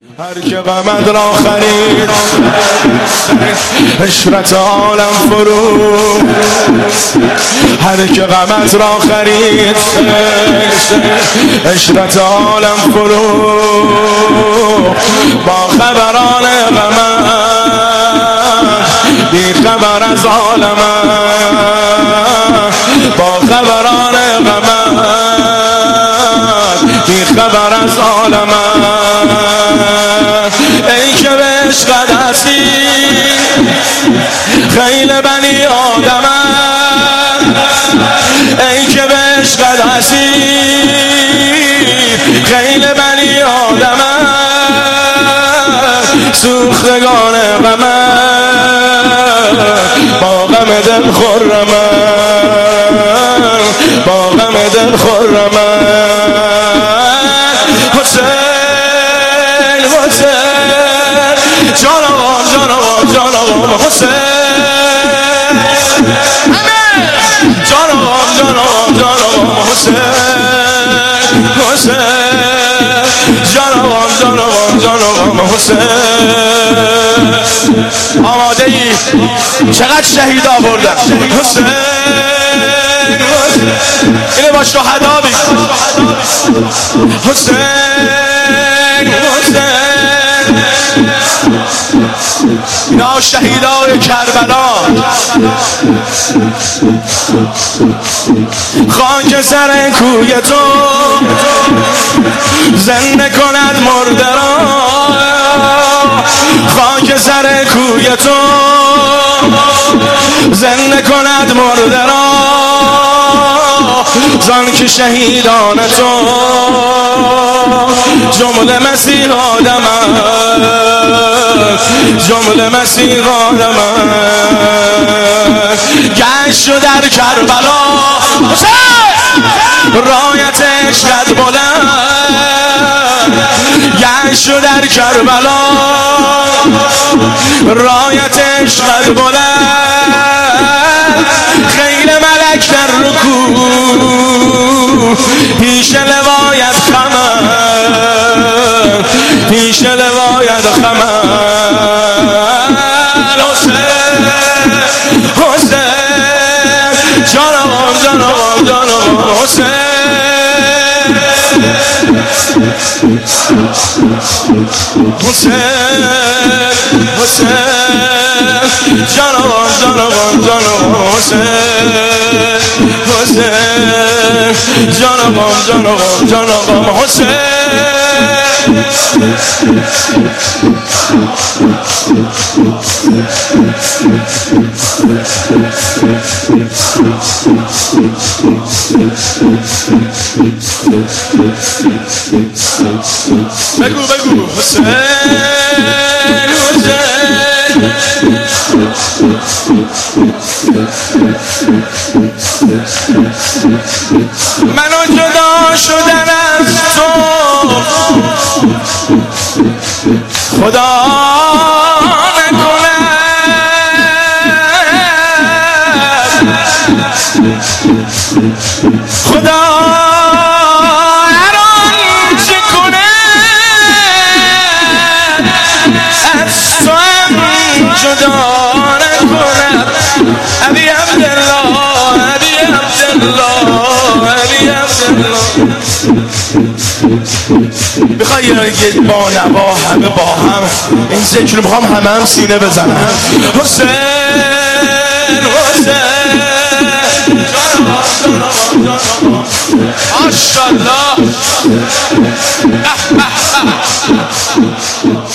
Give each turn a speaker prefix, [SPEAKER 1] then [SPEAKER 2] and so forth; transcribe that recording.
[SPEAKER 1] هر که غمت را خرید عشرت عالم فرو، هر که غمت را خرید عشرت عالم فرو، با خبران غمت بی خبر از عالمت، با خبران غمت بی خبر از عالمت. ای که به عشقت اسیر خیل بنی آدمت، ای که به عشقت اسیر خیل بنی آدمت، سوختگان غمت با غم دل خرمت، با غم دل خرمت. حسین حسین جان آقا جان آقا جان آقا حسین، جان آقا جان آقا جان آقا حسین حسین، جان آقا جان آقا جان آقا حسین. آماده ای؟ چقدر شهید آوردن حسین اینه با شهدا بی حسین حسین، اینا شهیدای کربلا. خاک سر کوی تو زنده کند مرده را، خاک سر کوی تو زنده کند مرده را، زان که شهیدان تو جمله مسیح آدمند، جمله مسیح آدمند. گشت در کربلا رایت عشقت بلند، گشت در کربلا رایت عشقت بلند، خیل ملک در رکوع پیش لوایت خمر، پیش لوایت خمر. حسین حسین جان آقا جان آقا جان آقا حسین حسین حسین جان آقا جان آقا جان آقا حسین حسین، جان آقا جان آقا جان آقا حسین. بگو بگو حسین حسین، منو جدا شدن از تو خدا نکند، خدا هر آنچه کند از تو هم جدا نکند. علی عبدالله علی عبدالله علی عبدالله. میخوای یه با نوا همه با هم این ذکر میخوام همه هم سینه بزنم. حسین حسین ماشاءالله.